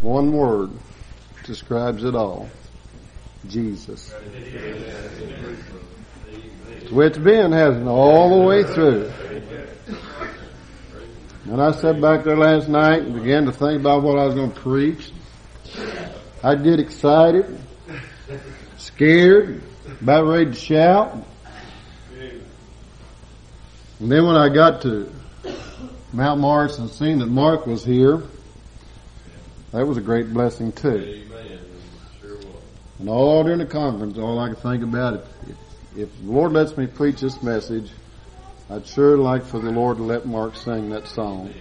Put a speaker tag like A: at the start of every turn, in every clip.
A: One word describes it all. Jesus. It's which Ben hasn't all the way through. When I sat back there last night and began to think about what I was going to preach, I'd get excited, scared, about ready to shout. And then when I got to Mount Morris and seen that Mark was here, that was a great blessing too.
B: Amen. Sure was.
A: And all during the conference, all I could think about it, if the Lord lets me preach this message, I'd sure like for the Lord to let Mark sing that song.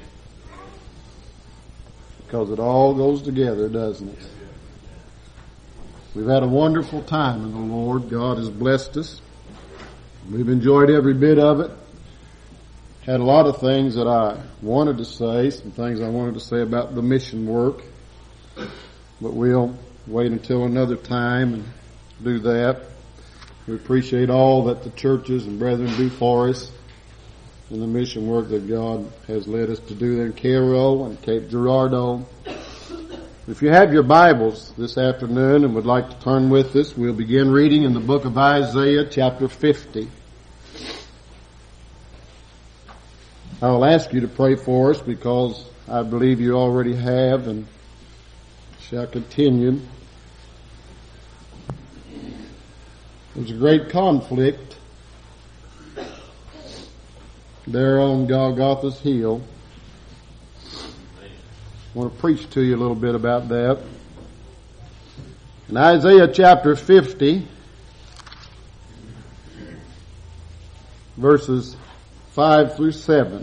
A: Because it all goes together, doesn't it? We've had a wonderful time in the Lord. God has blessed us. We've enjoyed every bit of it. Had a lot of things that I wanted to say, some things I wanted to say about the mission work. But we'll wait until another time and do that. We appreciate all that the churches and brethren do for us in the mission work that God has led us to do there in Cairo and Cape Girardeau. If you have your Bibles this afternoon and would like to turn with us, we'll begin reading in the book of Isaiah chapter 50. I'll ask you to pray for us because I believe you already have and shall continue. There's a great conflict there on Golgotha's hill. I want to preach to you a little bit about that. In Isaiah chapter 50, verses 5 through 7,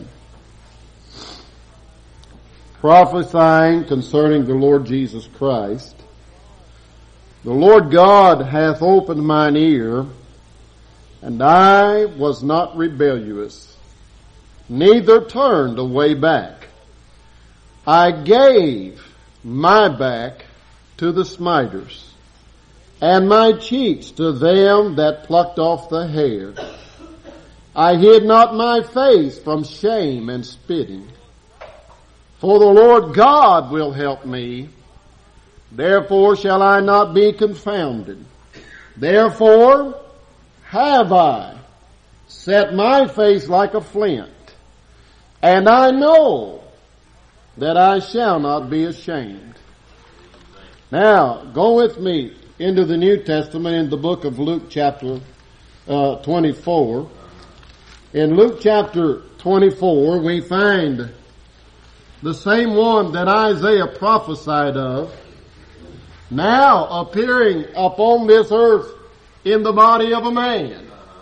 A: prophesying concerning the Lord Jesus Christ. The Lord God hath opened mine ear, and I was not rebellious, neither turned away back. I gave my back to the smiters, and my cheeks to them that plucked off the hair. I hid not my face from shame and spitting. For the Lord God will help me. Therefore shall I not be confounded. Therefore have I set my face like a flint, and I know that I shall not be ashamed. Now, go with me into the New Testament in the book of Luke chapter 24. In Luke chapter 24, we find the same one that Isaiah prophesied of, now appearing upon this earth in the body of a man.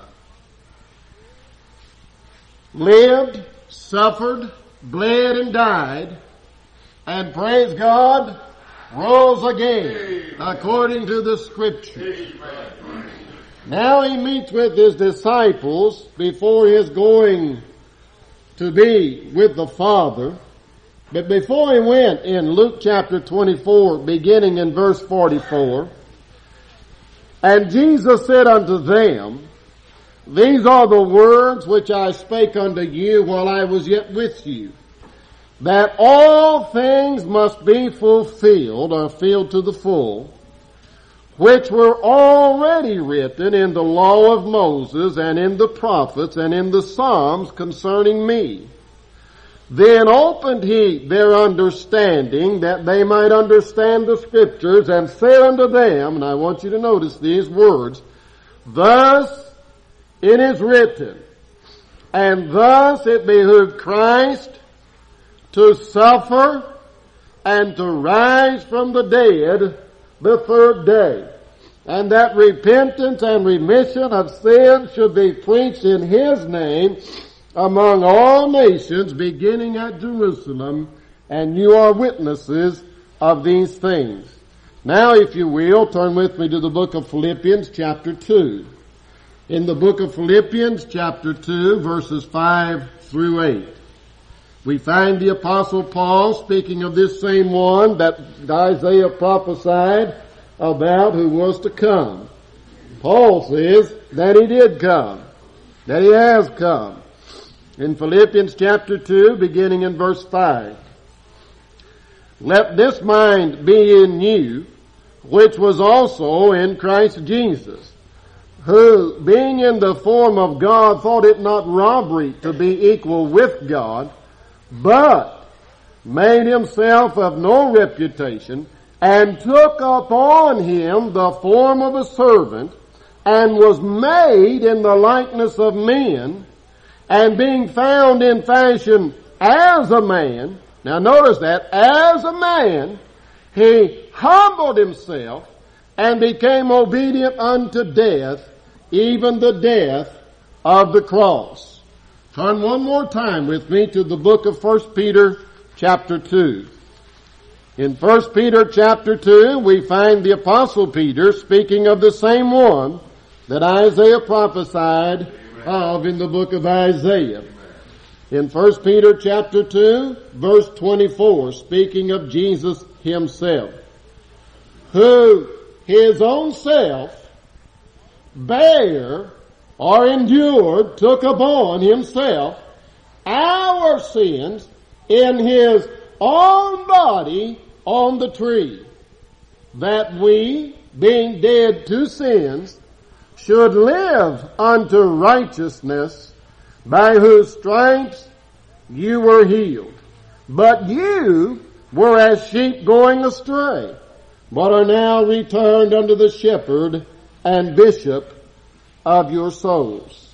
A: Lived, suffered, bled, and died, and praise God, rose again, according to the Scriptures. Now he meets with his disciples before his going to be with the Father. But before he went, in Luke chapter 24, beginning in verse 44, and Jesus said unto them, These are the words which I spake unto you while I was yet with you, that all things must be fulfilled, or filled to the full, which were already written in the law of Moses and in the prophets and in the Psalms concerning me. Then opened he their understanding that they might understand the Scriptures, and said unto them, and I want you to notice these words, Thus it is written, and thus it behooved Christ to suffer and to rise from the dead the third day, and that repentance and remission of sins should be preached in his name among all nations, beginning at Jerusalem, and you are witnesses of these things. Now, if you will, turn with me to the book of Philippians chapter 2. In the book of Philippians chapter 2, verses 5 through 8, we find the Apostle Paul speaking of this same one that Isaiah prophesied about, who was to come. Paul says that he did come, that he has come. In Philippians chapter 2, beginning in verse 5, let this mind be in you, which was also in Christ Jesus, who, being in the form of God, thought it not robbery to be equal with God, but made himself of no reputation, and took upon him the form of a servant, and was made in the likeness of men, and being found in fashion as a man, now notice that, as a man, he humbled himself and became obedient unto death, even the death of the cross. Turn one more time with me to the book of 1 Peter chapter 2. In 1 Peter chapter 2, we find the Apostle Peter speaking of the same one that Isaiah prophesied of in the book of Isaiah. In 1 Peter chapter 2, verse 24, speaking of Jesus himself, who his own self bare or endured, took upon himself our sins in his own body on the tree, that we, being dead to sins, should live unto righteousness, by whose stripes you were healed. But you were as sheep going astray, but are now returned unto the shepherd and bishop of your souls.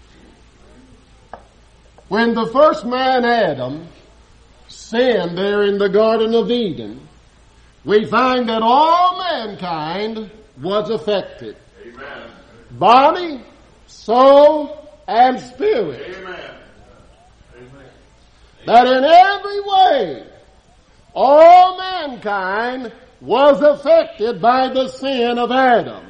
A: When the first man, Adam, sinned there in the Garden of Eden, we find that all mankind was affected. Amen. Body, soul, and spirit. Amen. That in every way, all mankind was affected by the sin of Adam.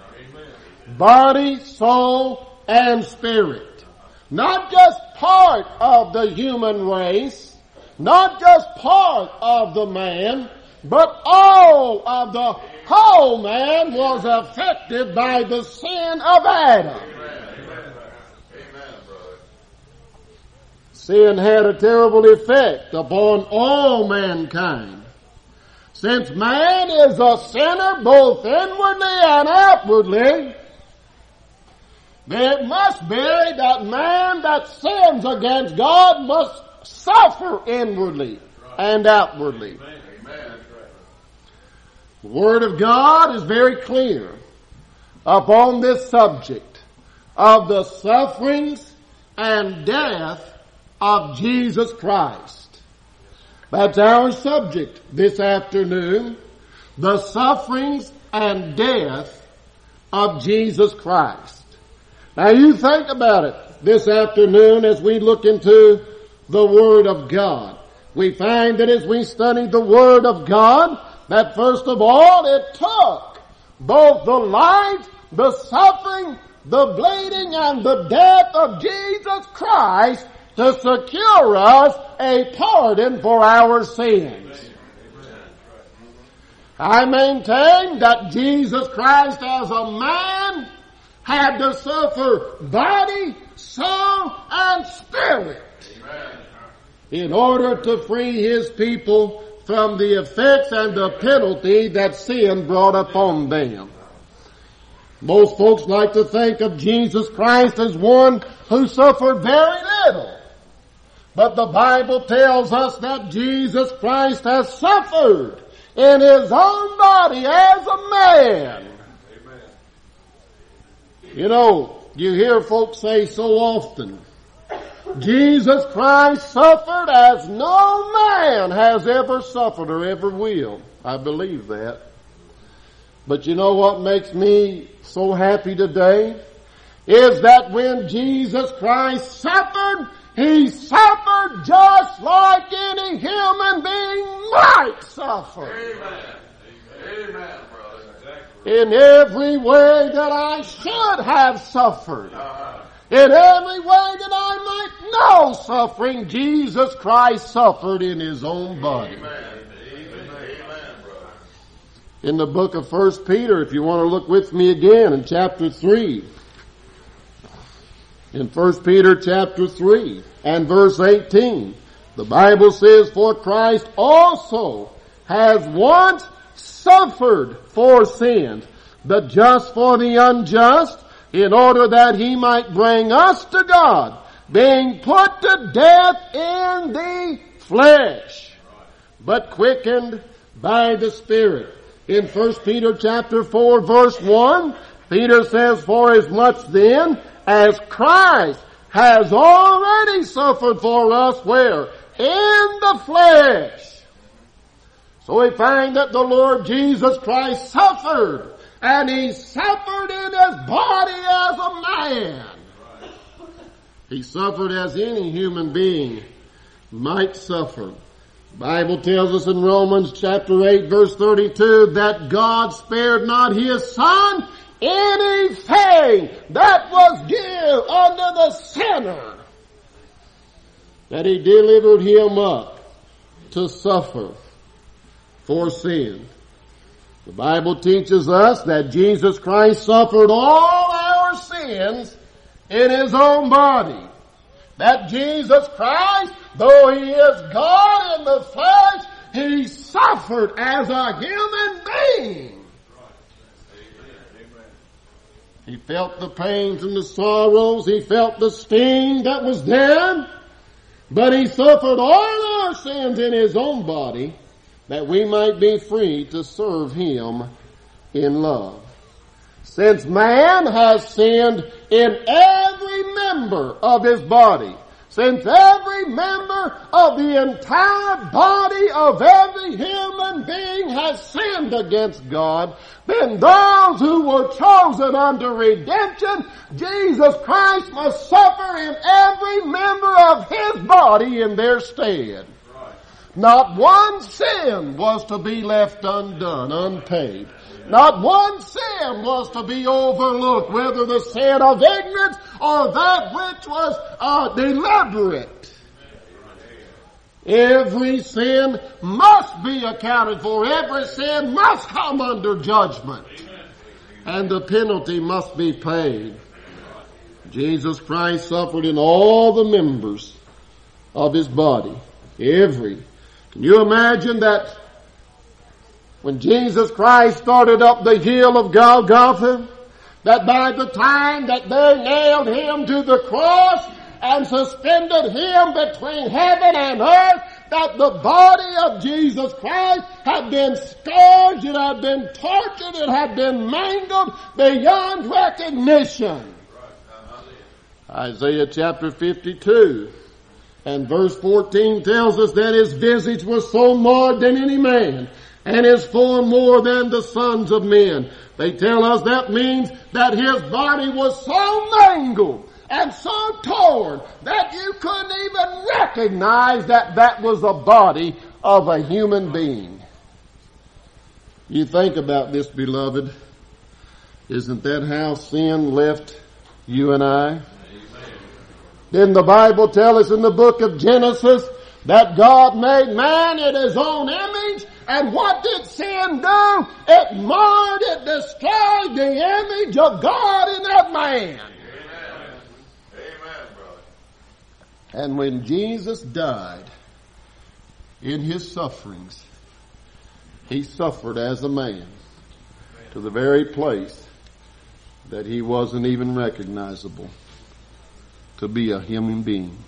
A: Body, soul, and spirit. Not just part of the human race, not just part of the man, but all of the whole man was affected by the sin of Adam. Sin had a terrible effect upon all mankind. Since man is a sinner both inwardly and outwardly, it must be that man that sins against God must suffer inwardly and outwardly. The Word of God is very clear upon this subject of the sufferings and death of Jesus Christ. That's our subject this afternoon, the sufferings and death of Jesus Christ. Now you think about it this afternoon as we look into the Word of God. We find that as we study the Word of God, that first of all it took both the life, the suffering, the bleeding, and the death of Jesus Christ to secure us a pardon for our sins. I maintain that Jesus Christ as a man had to suffer body, soul, and spirit in order to free his people from the effects and the penalty that sin brought upon them. Most folks like to think of Jesus Christ as one who suffered very little. But the Bible tells us that Jesus Christ has suffered in his own body as a man. Amen. You know, you hear folks say so often, Jesus Christ suffered as no man has ever suffered or ever will. I believe that. But you know what makes me so happy today? Is that when Jesus Christ suffered, he suffered just like any human being might suffer. Amen. Amen, brother. Exactly. In every way that I should have suffered. In every way that I might know suffering, Jesus Christ suffered in his own body. Amen. Amen, brother. In the book of 1 Peter, if you want to look with me again in chapter 3. In 1 Peter chapter 3 and verse 18, the Bible says, for Christ also has once suffered for sins, the just for the unjust, in order that he might bring us to God, being put to death in the flesh, but quickened by the Spirit. In 1 Peter chapter 4 verse 1, Peter says, for as much then as Christ has already suffered for us, where? In the flesh. So we find that the Lord Jesus Christ suffered, and He suffered in His body as a man. He suffered as any human being might suffer. The Bible tells us in Romans chapter 8 verse 32 that God spared not His Son anything that was due unto the sinner, that He delivered Him up to suffer for sin. The Bible teaches us that Jesus Christ suffered all our sins in His own body. That Jesus Christ, though He is God in the flesh, He suffered as a human being. He felt the pains and the sorrows. He felt the sting that was there. But He suffered all our sins in His own body, that we might be free to serve Him in love. Since man has sinned in every member of his body, since every member of the entire body of every human being has sinned against God, then those who were chosen unto redemption, Jesus Christ must suffer in every member of His body in their stead. Not one sin was to be left undone, unpaid. Not one sin was to be overlooked, whether the sin of ignorance or that which was deliberate. Every sin must be accounted for. Every sin must come under judgment. And the penalty must be paid. Jesus Christ suffered in all the members of His body. Every. Can you imagine that when Jesus Christ started up the hill of Golgotha, that by the time that they nailed Him to the cross and suspended Him between heaven and earth, that the body of Jesus Christ had been scourged, it had been tortured, it had been mangled beyond recognition. Isaiah chapter 52 and verse 14 tells us that His visage was so marred than any man, and His form more than the sons of men. They tell us that means that His body was so mangled and so torn that you couldn't even recognize that that was the body of a human being. You think about this, beloved. Isn't that how sin left you and I? Didn't the Bible tell us in the book of Genesis that God made man in His own image? And what did sin do? It marred, it destroyed the image of God in that man. Amen. Amen, brother. And when Jesus died in His sufferings, He suffered as a man to the very place that He wasn't even recognizable to be a human being.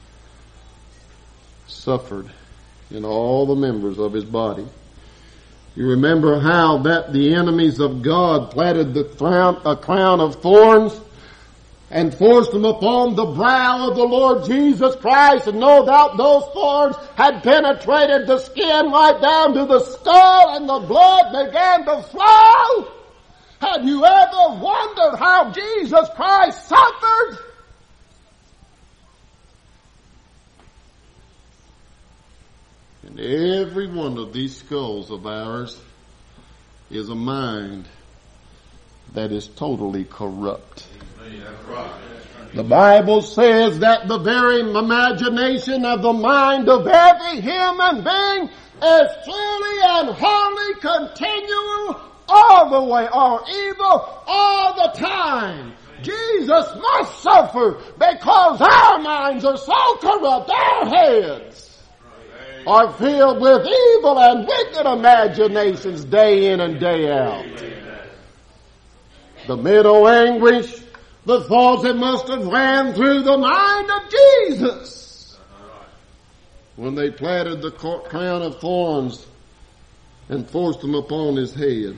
A: Suffered in all the members of His body. You remember how that the enemies of God planted a crown of thorns and forced them upon the brow of the Lord Jesus Christ, and no doubt those thorns had penetrated the skin right down to the skull, and the blood began to flow. Have you ever wondered how Jesus Christ suffered? And every one of these skulls of ours is a mind that is totally corrupt. The Bible says that the very imagination of the mind of every human being is truly and wholly continual all the way, or evil all the time. Jesus must suffer because our minds are so corrupt, our heads. are filled with evil and wicked imaginations day in and day out. The mental anguish, the thoughts that must have ran through the mind of Jesus when they planted the crown of thorns and forced them upon his head.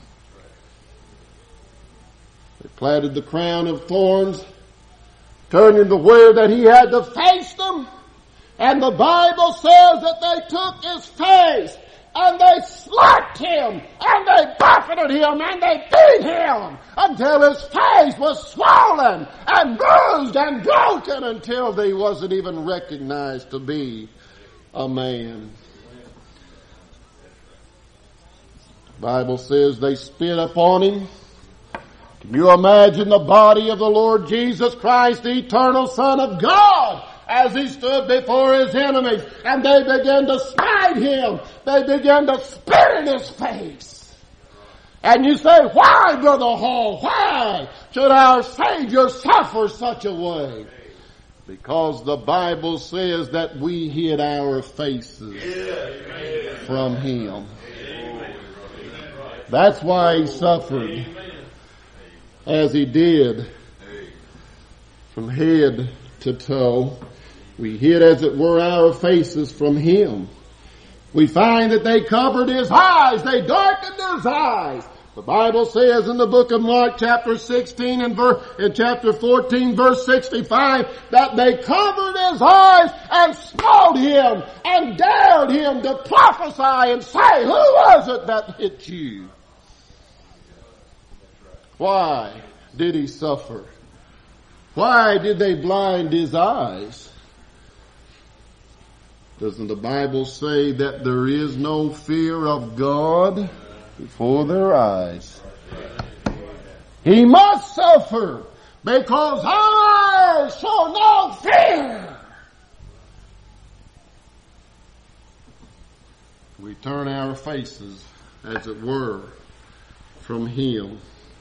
A: They planted the crown of thorns, turned him to where that he had to face them. And the Bible says that they took his face and they slapped him and they buffeted him and they beat him until his face was swollen and bruised and broken until he wasn't even recognized to be a man. The Bible says they spit upon him. Can you imagine the body of the Lord Jesus Christ, the eternal Son of God, as he stood before his enemies, and they began to smite him. They began to spit in his face. And you say, why, Brother Hall? Why should our Savior suffer such a way? Because the Bible says that we hid our faces from him. That's why he suffered as he did, from head to toe. We hid, as it were, our faces from him. We find that they covered his eyes. They darkened his eyes. The Bible says in the book of Mark chapter 16 and chapter 14 verse 65 that they covered his eyes and smote him and dared him to prophesy and say, who was it that hit you? Why did he suffer? Why did they blind his eyes? Doesn't the Bible say that there is no fear of God before their eyes? He must suffer because our eyes show no fear. We turn our faces, as it were, from him.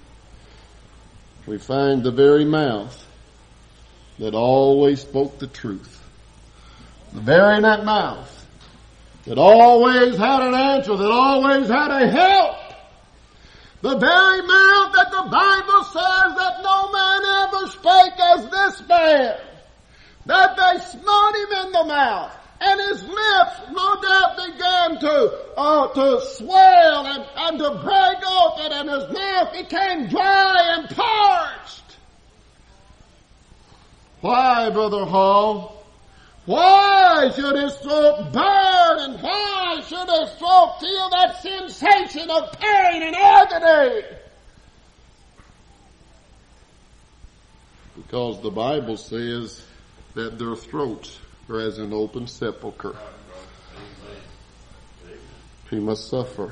A: We find the very mouth that always spoke the truth. The very that mouth that always had an answer, that always had a help. The very mouth that the Bible says that no man ever spake as this man. That they smote him in the mouth. And his lips, no doubt, began to swell and to break open, and his mouth became dry and parched. Why, Brother Hall? Why should his throat burn, and why should his throat feel that sensation of pain and agony? Because the Bible says that their throats are as an open sepulcher. He must suffer.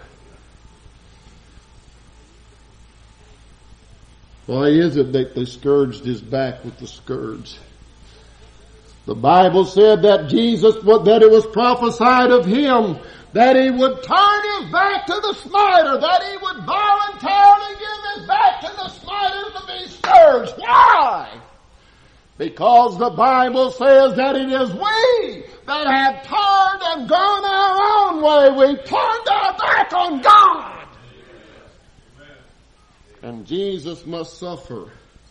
A: Why is it that they scourged his back with the scourge? The Bible said that that it was prophesied of him that he would turn his back to the smiter, that he would voluntarily give his back to the smiter to be scourged. Why? Because the Bible says that it is we that have turned and gone our own way. We turned our back on God. And Jesus must suffer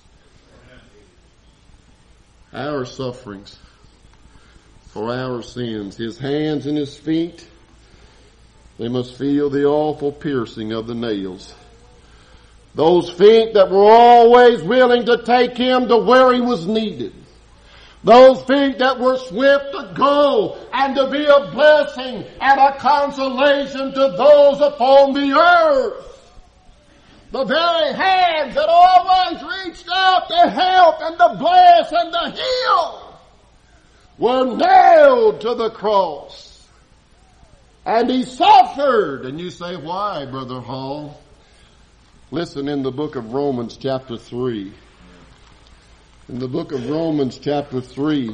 A: our sufferings for our sins. His hands and his feet, they must feel the awful piercing of the nails. Those feet that were always willing to take him to where he was needed. Those feet that were swift to go and to be a blessing and a consolation to those upon the earth. The very hands that always reached out to help and to bless and to heal were nailed to the cross. And he suffered. And you say, why, Brother Hall? Listen, in the book of Romans chapter 3. In the book of Romans chapter 3,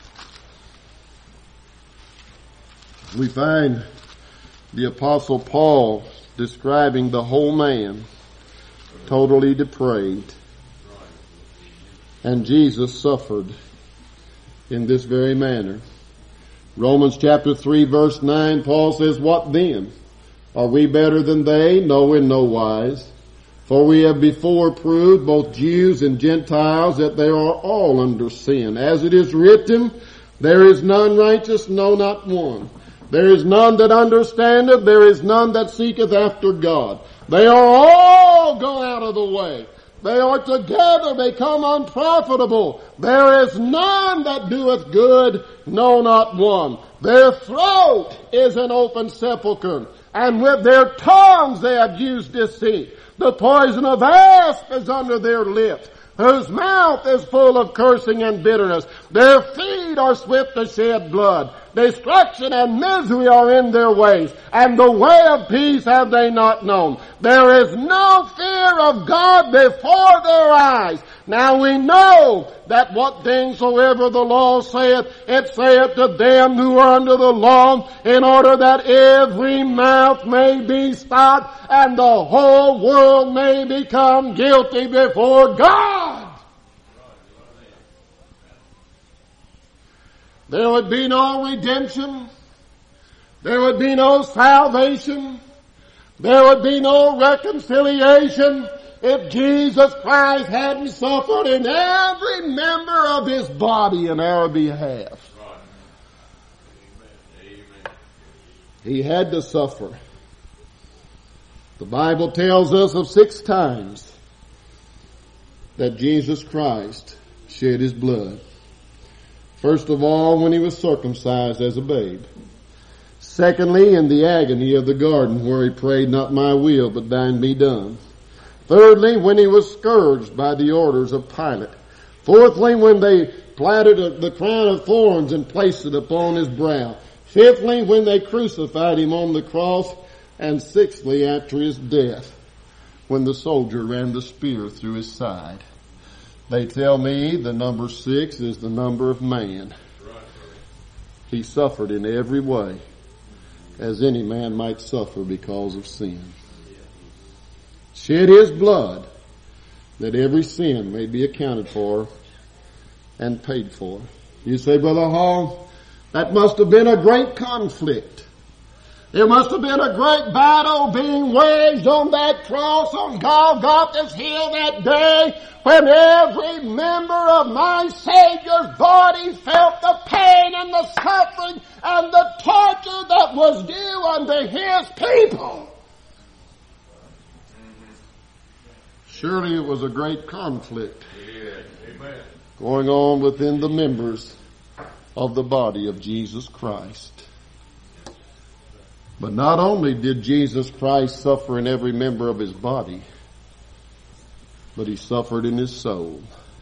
A: we find the Apostle Paul describing the whole man, totally depraved. And Jesus suffered in this very manner. Romans chapter 3 verse 9, Paul says, what then? Are we better than they? No, in no wise. For we have before proved, both Jews and Gentiles, that they are all under sin. As it is written, there is none righteous, no, not one. There is none that understandeth, there is none that seeketh after God. They are all gone out of the way. They are together become unprofitable. There is none that doeth good, no, not one. Their throat is an open sepulchre, and with their tongues they have used deceit. The poison of asp is under their lips, whose mouth is full of cursing and bitterness. Their feet are swift to shed blood. Destruction and misery are in their ways, and the way of peace have they not known. There is no fear of God before their eyes. Now we know that what things soever the law saith, it saith to them who are under the law, in order that every mouth may be stopped, and the whole world may become guilty before God. There would be no redemption. There would be no salvation. There would be no reconciliation if Jesus Christ hadn't suffered in every member of His body in our behalf. He had to suffer. The Bible tells us of 6 times that Jesus Christ shed His blood. First of all, when He was circumcised as a babe. Secondly, in the agony of the garden where He prayed, not my will, but thine be done. Thirdly, when He was scourged by the orders of Pilate. Fourthly, when they platted the crown of thorns and placed it upon His brow. Fifthly, when they crucified Him on the cross. And sixthly, after His death, when the soldier ran the spear through His side. They tell me the number 6 is the number of man. He suffered in every way, as any man might suffer because of sin. Shed His blood, that every sin may be accounted for and paid for. You say, Brother Hall, that must have been a great conflict. There must have been a great battle being waged on that cross on Golgotha's hill that day, when every member of my Savior's body felt the pain and the suffering and the torture that was due unto His people. Surely it was a great conflict going on within the members of the body of Jesus Christ. But not only did Jesus Christ suffer in every member of His body, but He suffered in His soul.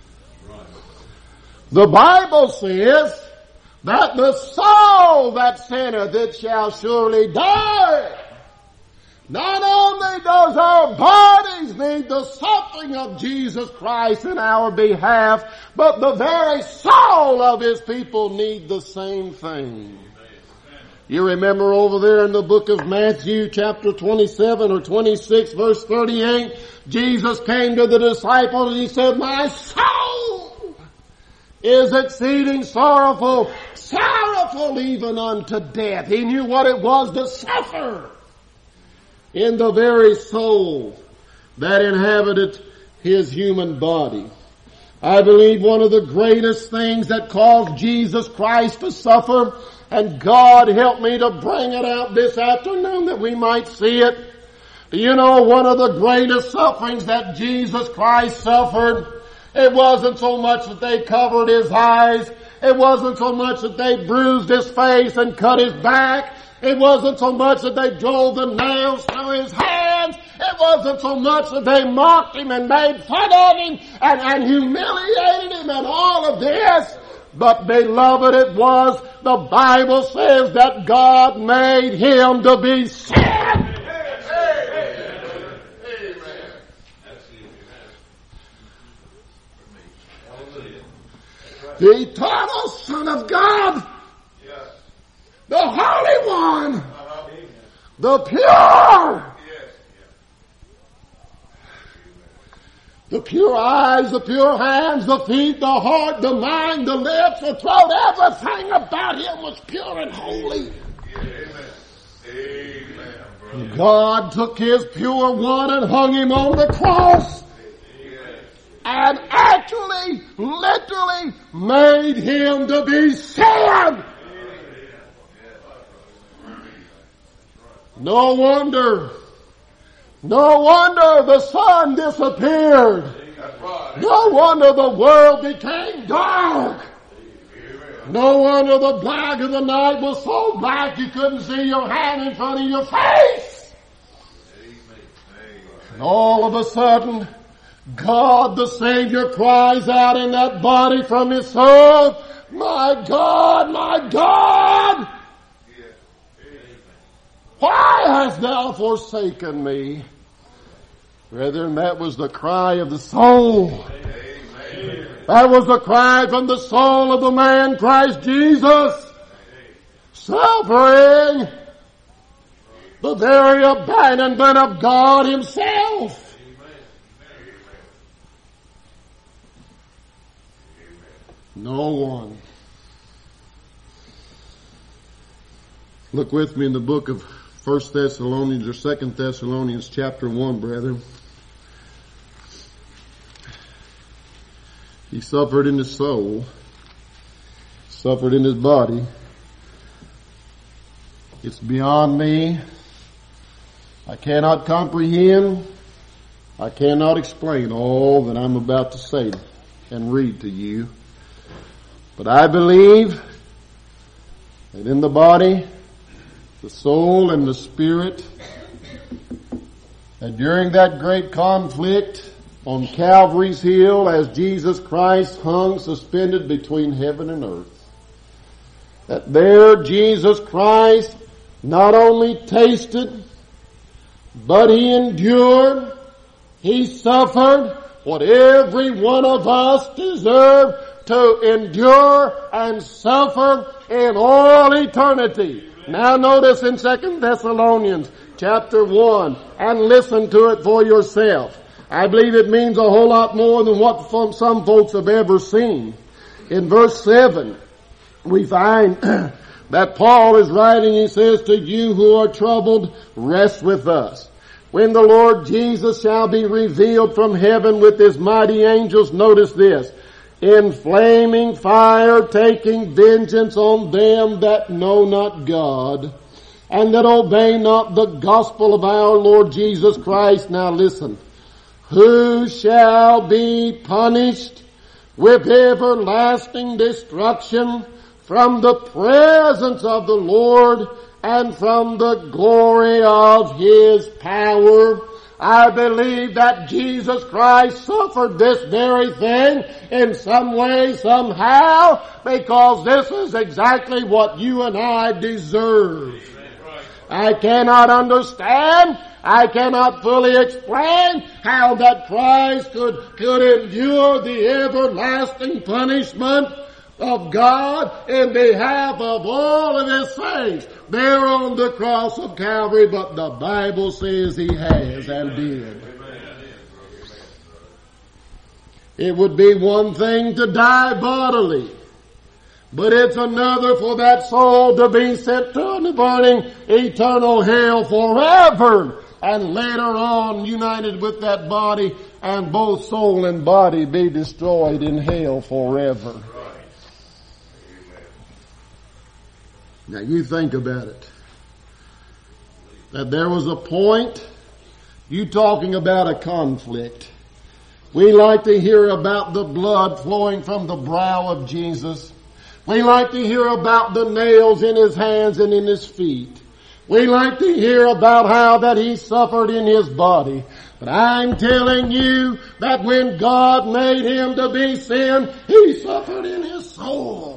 A: The Bible says that the soul that sinneth, it shall surely die. Not only does our bodies need the suffering of Jesus Christ in our behalf, but the very soul of His people need the same thing. You remember over there in the book of Matthew chapter 27 or 26 verse 38, Jesus came to the disciples and He said, my soul is exceeding sorrowful, sorrowful even unto death. He knew what it was to suffer in the very soul that inhabited His human body. I believe one of the greatest things that caused Jesus Christ to suffer, and God help me to bring it out this afternoon that we might see it. Do you know one of the greatest sufferings that Jesus Christ suffered? It wasn't so much that they covered His eyes. It wasn't so much that they bruised His face and cut His back. It wasn't so much that they drove the nails through His hands. It wasn't so much that they mocked Him and made fun of Him and humiliated Him and all of this. But beloved, it was, the Bible says that God made Him to be sin. The eternal Son of God, the Holy One, the pure, the pure eyes, the pure hands, the feet, the heart, the mind, the lips, the throat, everything about him was pure and holy. Amen. Amen. God took his pure one and hung him on the cross. And actually, literally made him to be sin. No wonder the sun disappeared. No wonder the world became dark. No wonder the black of the night was so black you couldn't see your hand in front of your face. And all of a sudden, God the Savior cries out in that body from his soul, my God, why hast thou forsaken me? Brethren, that was the cry of the soul. That was the cry from the soul of the man Christ Jesus. Suffering the very abandonment of God himself. No one. Look with me in the book of 1 Thessalonians or 2 Thessalonians chapter 1, brethren. He suffered in his soul, suffered in his body. It's beyond me. I cannot comprehend. I cannot explain all that I'm about to say and read to you. But I believe that in the body, the soul, and the spirit, that during that great conflict on Calvary's hill as Jesus Christ hung suspended between heaven and earth, that there Jesus Christ not only tasted, but he endured, he suffered what every one of us deserved to endure and suffer in all eternity. Now notice in 2 Thessalonians chapter 1 and listen to it for yourself. I believe it means a whole lot more than what some folks have ever seen. In verse 7, we find that Paul is writing, he says, to you who are troubled, rest with us. When the Lord Jesus shall be revealed from heaven with his mighty angels, notice this, in flaming fire, taking vengeance on them that know not God, and that obey not the gospel of our Lord Jesus Christ. Now listen. Who shall be punished with everlasting destruction from the presence of the Lord and from the glory of his power. I believe that Jesus Christ suffered this very thing in some way, somehow, because this is exactly what you and I deserve. I cannot understand, I cannot fully explain how that Christ could endure the everlasting punishment of God in behalf of all of his saints there on the cross of Calvary, but the Bible says he has and did. It would be one thing to die bodily, but it's another for that soul to be sent to the burning eternal hell forever, and later on united with that body, and both soul and body be destroyed in hell forever. Now you think about it. That there was a point, you talking about a conflict. We like to hear about the blood flowing from the brow of Jesus. We like to hear about the nails in his hands and in his feet. We like to hear about how that he suffered in his body. But I'm telling you that when God made him to be sin, he suffered in his soul.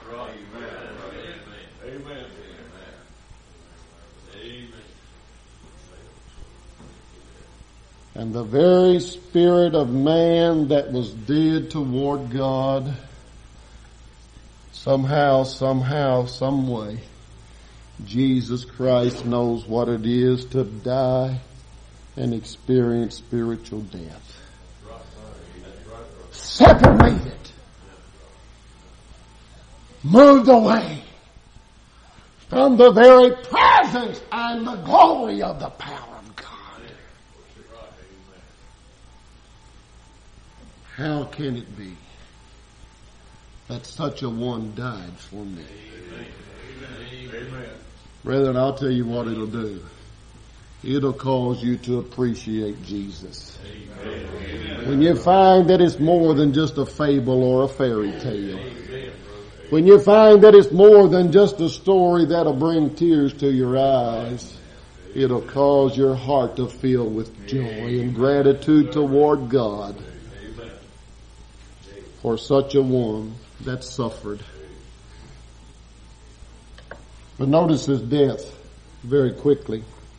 A: And the very spirit of man that was dead toward God, somehow, some way, Jesus Christ knows what it is to die and experience spiritual death. separated, moved away from the very presence and the glory of the power of God. How can it be that such a one died for me? Brethren, I'll tell you what it'll do. It'll cause you to appreciate Jesus. When you find that it's more than just a fable or a fairy tale. When you find that it's more than just a story that'll bring tears to your eyes, it'll cause your heart to fill with joy and gratitude toward God for such a one that suffered. But notice his death very quickly.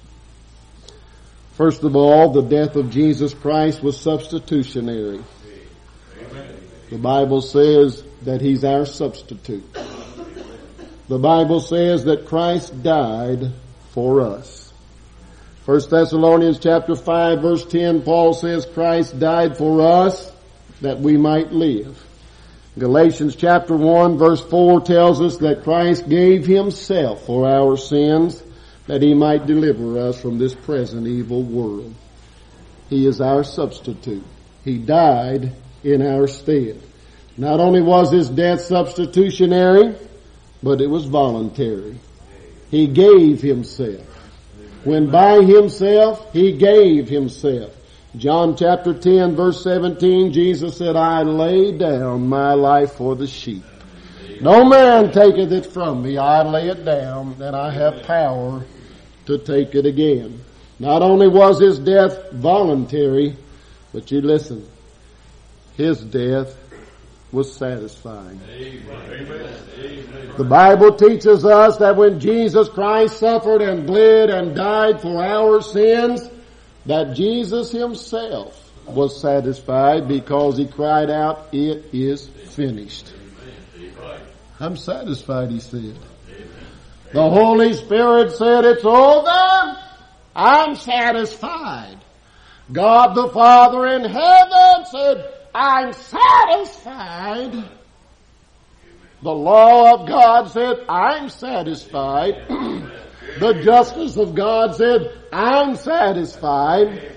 A: First of all, the death of Jesus Christ was substitutionary. The Bible says that he's our substitute. The Bible says that Christ died for us. 1 Thessalonians chapter 5 verse 10, Paul says Christ died for us that we might live. Galatians chapter 1 verse 4 tells us that Christ gave himself for our sins that he might deliver us from this present evil world. He is our substitute. He died in our stead. Not only was his death substitutionary, but it was voluntary. He gave himself. When by himself, he gave himself. John chapter 10 verse 17, Jesus said, I lay down my life for the sheep. No man taketh it from me. I lay it down, and I have power to take it again. Not only was his death voluntary, but you listen, his death was satisfying. Amen. The Bible teaches us that when Jesus Christ suffered and bled and died for our sins, that Jesus himself was satisfied because he cried out, it is finished. I'm satisfied, he said. The Holy Spirit said, it's over. I'm satisfied. God the Father in heaven said, I'm satisfied. The law of God said, I'm satisfied. The justice of God said, I'm satisfied.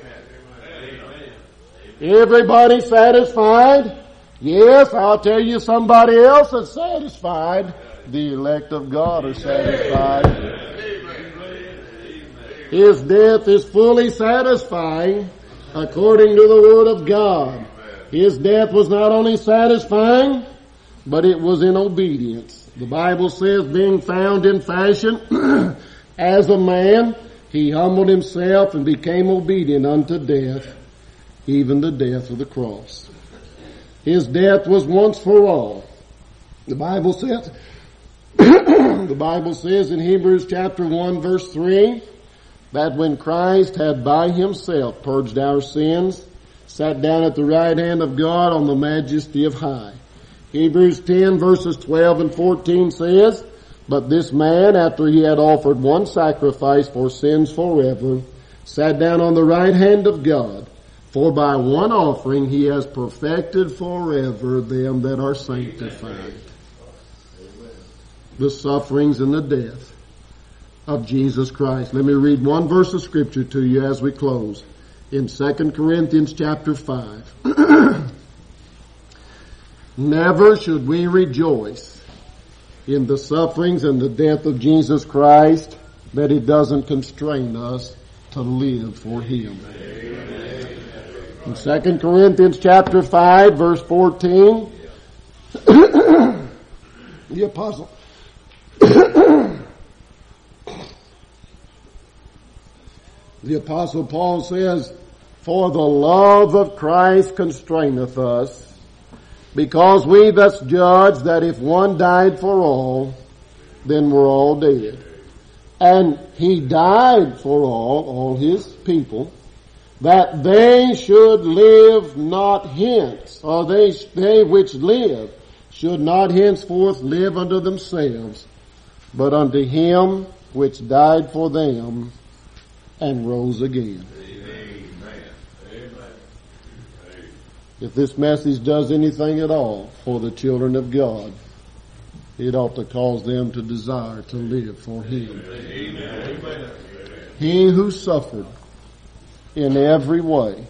A: Everybody satisfied? Yes, I'll tell you somebody else is satisfied. The elect of God are satisfied. His death is fully satisfying according to the Word of God. His death was not only satisfying, but it was in obedience. The Bible says, being found in fashion as a man, he humbled himself and became obedient unto death, even the death of the cross. His death was once for all. The Bible says, the Bible says in Hebrews chapter 1 verse 3, that when Christ had by himself purged our sins, sat down at the right hand of God on the majesty of high. Hebrews 10 verses 12 and 14 says, but this man, after he had offered one sacrifice for sins forever, sat down on the right hand of God. For by one offering he has perfected forever them that are sanctified. The sufferings and the death of Jesus Christ. Let me read one verse of scripture to you as we close. In 2 Corinthians chapter 5. Never should we rejoice in the sufferings and the death of Jesus Christ that it doesn't constrain us to live for him. In 2 Corinthians chapter 5 verse 14, the apostle the apostle Paul says, for the love of Christ constraineth us, because we thus judge that if one died for all, then we're all dead. And he died for all his people, that they should live not hence, or they which live should not henceforth live unto themselves, but unto him which died for them and rose again. Amen. If this message does anything at all for the children of God, it ought to cause them to desire to live for Him. Amen. He who suffered in every way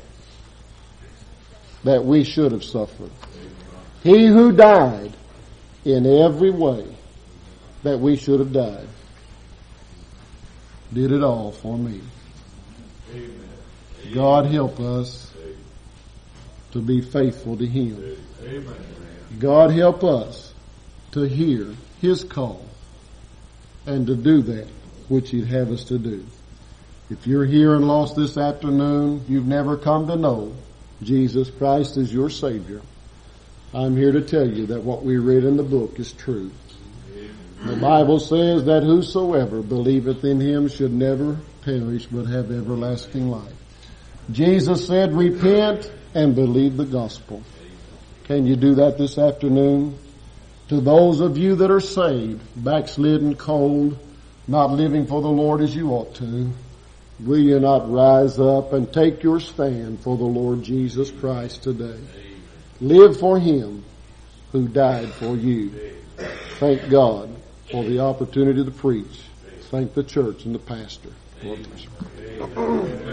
A: that we should have suffered. He who died in every way that we should have died. Did it all for me. God help us to be faithful to Him. God help us to hear His call and to do that which He'd have us to do. If you're here and lost this afternoon, you've never come to know Jesus Christ as your Savior, I'm here to tell you that what we read in the book is true. The Bible says that whosoever believeth in Him should never perish but have everlasting life. Jesus said, repent and believe the gospel. Can you do that this afternoon? To those of you that are saved, backslidden, cold, not living for the Lord as you ought to, will you not rise up and take your stand for the Lord Jesus Christ today? Live for Him who died for you. Thank God for the opportunity to preach. Thank the church and the pastor. Lord bless you.